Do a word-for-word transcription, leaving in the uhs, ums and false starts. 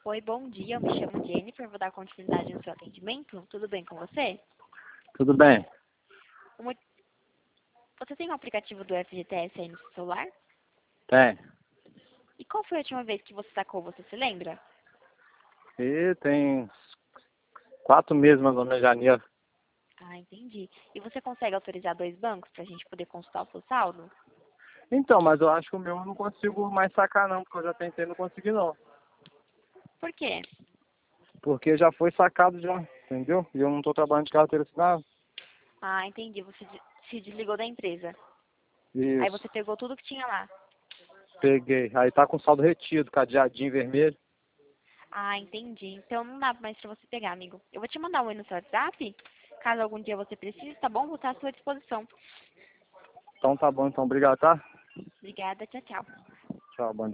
Oi, bom dia. Eu me chamo Jennifer. Vou dar continuidade no seu atendimento. Tudo bem com você? Tudo bem. Uma- Você tem um aplicativo do F G T S aí no seu celular? Tem. E qual foi a última vez que você sacou? Você se lembra? E tem quatro meses mais ou menos, janeiro. Ah, entendi. E você consegue autorizar dois bancos para a gente poder consultar o seu saldo? Então, mas eu acho que o meu eu não consigo mais sacar não, porque eu já tentei e não consegui não. Por quê? Porque já foi sacado já, entendeu? E eu não tô trabalhando de carteira assinada. Ah, entendi. Você de- se desligou da empresa. Aí Isso, você pegou tudo que tinha lá. peguei. Aí tá com saldo retido, cadeadinho vermelho. Ah, entendi. Então não dá mais pra você pegar, amigo. Eu vou te mandar um oi no seu WhatsApp. Caso algum dia você precise, tá bom? Vou estar à sua disposição. Então tá bom, então obrigado, tá? Obrigada. Tchau, tchau. Tchau, bom dia.